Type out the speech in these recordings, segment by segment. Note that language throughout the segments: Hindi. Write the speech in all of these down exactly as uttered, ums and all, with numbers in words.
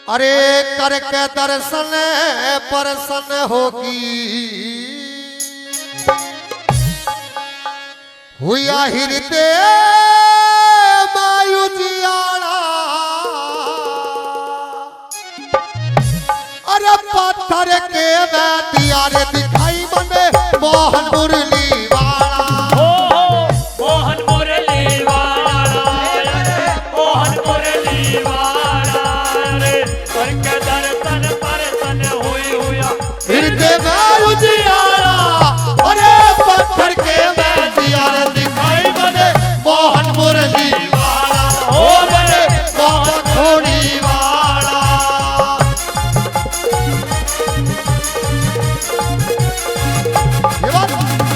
अरे करके दर्शन प्रसन्न होगी हुआ हृदय मायू जियाड़ा। अरे पत्थर के मैं दियारे दिखाई बने मोहन मुरली वाला। हो मोहन मुरली वाला मोहन मुरली वाला रे करके दर्शन प्रसन्न हुई हुआ हृदय मायू जियाड़ा। अरे पत्थर के मैं दियारे दिखाई बने मोहन मुरली वाला। हो बने मोहन मुरली वाला। ये बात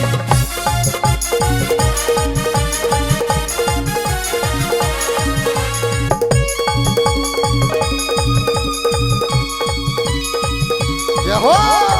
ये हो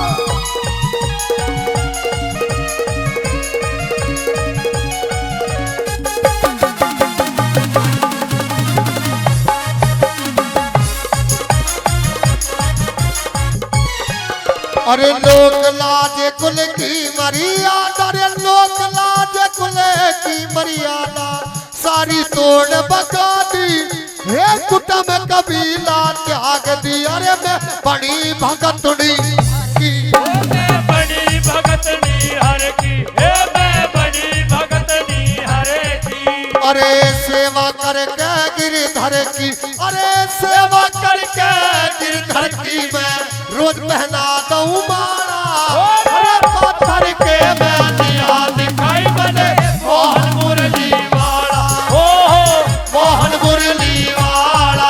अरे लोक लाज कुल की मर्यादा। अरे लोक लाज कुल की मर्यादा सारी तोड़ बका दी। हे कुटुंब कबीला त्याग दी। अरे मैं बड़ी भगतड़ी की मैं बड़ी भगतनी हर की हे मैं बड़ी भगतनी हर की। अरे सेवा करके गिरधर की। अरे सेवा करके गिरधर की मैं रोज पहना दऊं माला। अरे पत्थर के मैं दिया दिखाई बने मोहन मुरली वाला। हो हो मोहन मुरली वाला।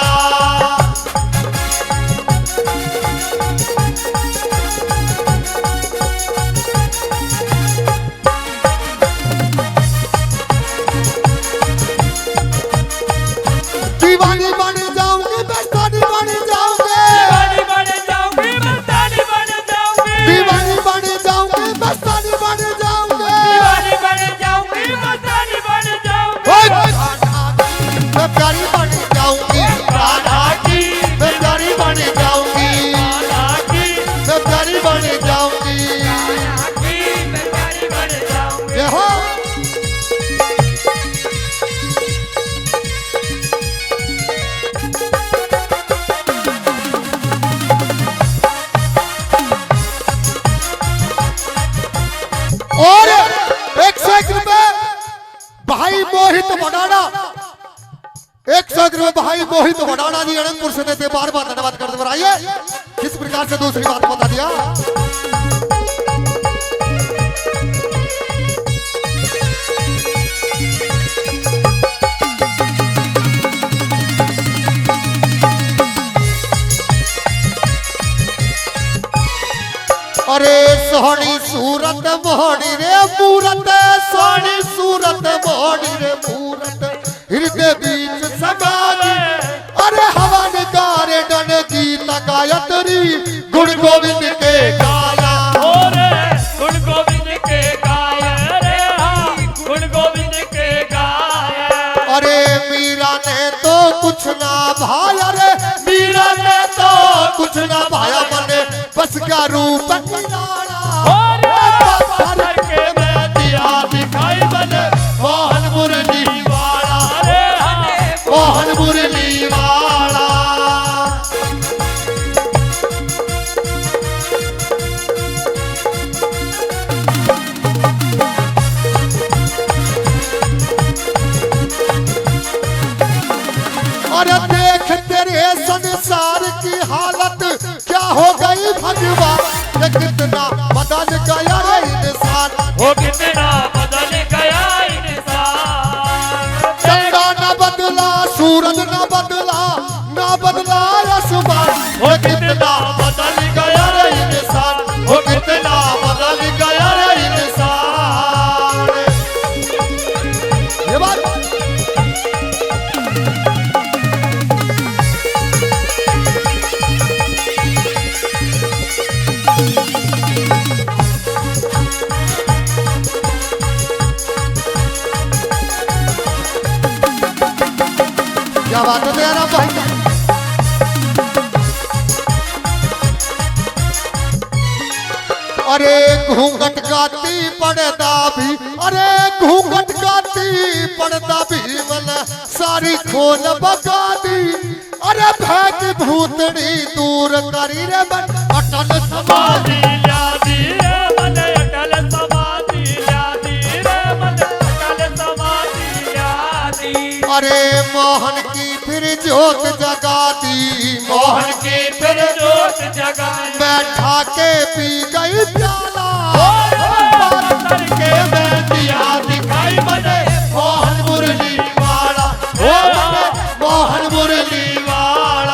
दीवानी बन जाऊंगी बेस्तानी बन जाऊंगी। दीवानी बन जाऊंगी मस्तानी बन जाऊंगी। दीवानी बन जाऊंगी बेस्तानी बन जाऊंगी। दीवानी बन जाऊंगी मस्तानी बन जाऊंगी। मैं प्यारी बन जाऊंगी राधा की। मैं प्यारी बन जाऊंगी राधा की मैं प्यारी बन जाऊंगी। राधा की मैं प्यारी बन जाऊंगी। ये हो और एक सौ एक रुपए भाई मोहित भडाना। एक सौ एक रुपए भाई मोहित भडाना जी अनंतपुर से देते बार बार धन्यवाद करते हुए आइए। किस प्रकार से दूसरी बात बता दिया। अरे सोहनी सूरत मोहनी रे मूरत। सोहनी सूरत मोहनी रे मूरत हृदय बीच समानी। अरे हवा निकारे डन गीत गायत्री गुण गोविंद के गाया। और गुण गोविंद के गाया रे हाँ गुण गोविंद के गाया। अरे मीरा ने तो कुछ ना भाया। रे मीरा ने तो कुछ ना भाया मने बस का रूप निराला। और पत्थर के मैं दिया दिखाई बने मोहन मुरली वाला। रे हाँ मोहन मुरली वाला। अरे देख तेरे संसार की हालत क्या हो गई भगवान। ये कितना बदल गया रे इंसान। वो कितना बदल गया इंसान। चंदा न बदला सूरज न बदला न बदला आसमान। वो कितना बदल गया रे इंसान। वो कितना बदल गया रे इंसान। ये बात क्या बात है तेरा भाई। अरे घूंघट गाती पर्दा भी, अरे घूंघट गाती पर्दा भी मन सारी खोल बगा दी। अरे भैक भूतनी दूर करी रे मन अटल समाधि यादी रे मन अटल समाधि यादी रे मन अटल समाधि यादी। अरे मोहन की फिर जोत जगा दी, मोहन की फिर जोत जगा बैठा के पी गई प्याला। पत्थर के में दिया दिखाई बने मोहन मुरली वाला, ओ बने मोहन मुरली वाला।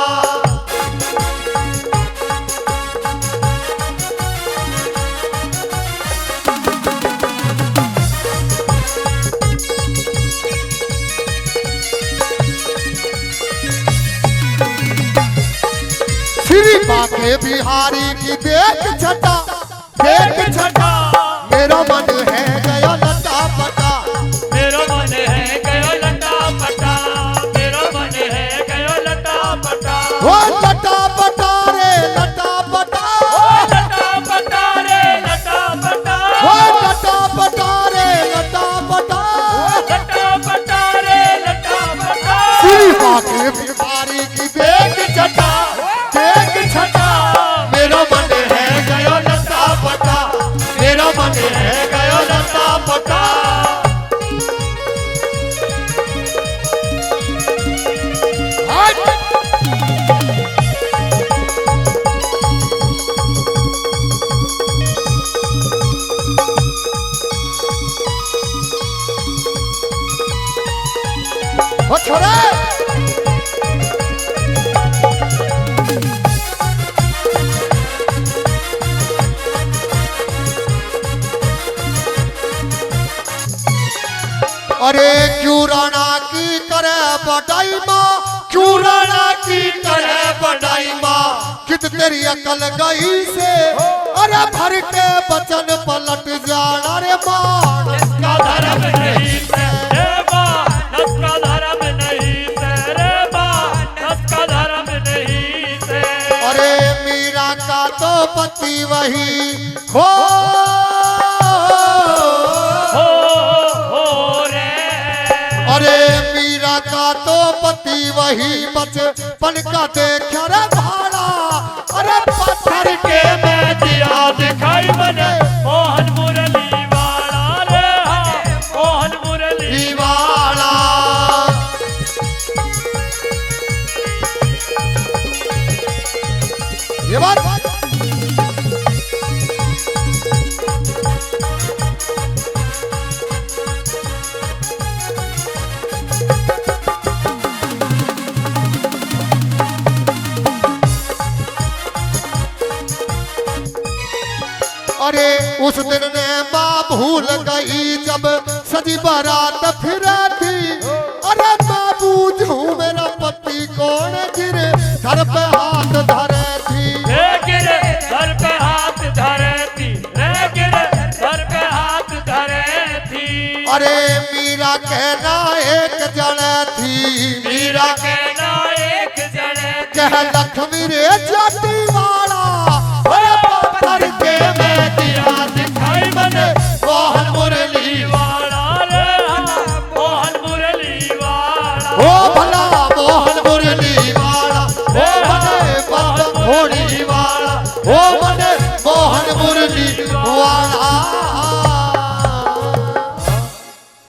श्री बाके बिहारी की देख छटा, देख छटा मेरा मन है गया लटा पटा। मेरा मन है गयो लटा पटा, मेरा मन है गयो लटा पटा। वो लटा पटा रे लटा पटा, लटा पटा रे लटा पटा, वो लटा पटा रे लटा पटा। लटा पटा रे लटा पटा। श्री बाके बिहारी की देख छटा, देख छटा मेरा मन है गया लटा पटा, मेरा मन है गया लटा पटा। ओ छोरे अरे क्यों राणा की करे बटाई माँ, क्यों राणा की करे बटाई माँ। कित तेरी अकल गई से, अरे भर के बचन पलट जाना रे माँ। इसका धर्म नहीं से रे माँ, इसका धर्म नहीं से रे माँ, इसका धर्म नहीं से। अरे मीरा का तो पति वही हो, हो हो रे। अरे मीरा का तो पति वही बचपन का देखा रे भाड़ा। अरे पत्थर के में दिया दिखाई बने मोहन मुरली वाला रे हाँ, मोहन मुरली दीवाना। ये बात अरे उस दिन ने माँ भूल गई जब सजी बारात फिर थी। अरे माँ बूझू मेरा पति कौन गिरे सर पे हाथ धरे थी। रे गिरे सर पे हाथ धरे थी, रे गिरे सर पे हाथ धरे थी। अरे मीरा कहना एक जने थी, मीरा कहना एक जने कह लक्ष्मी रे जाती वाला। अरे पत्थर के में दिया दिखाई बने मोहन मुरली वाला रे हाँ, मोहन मुरली वाला। ओ भला मोहन मुरली वाला, ओ बने पत्थर घोड़ी वाला, ओ बने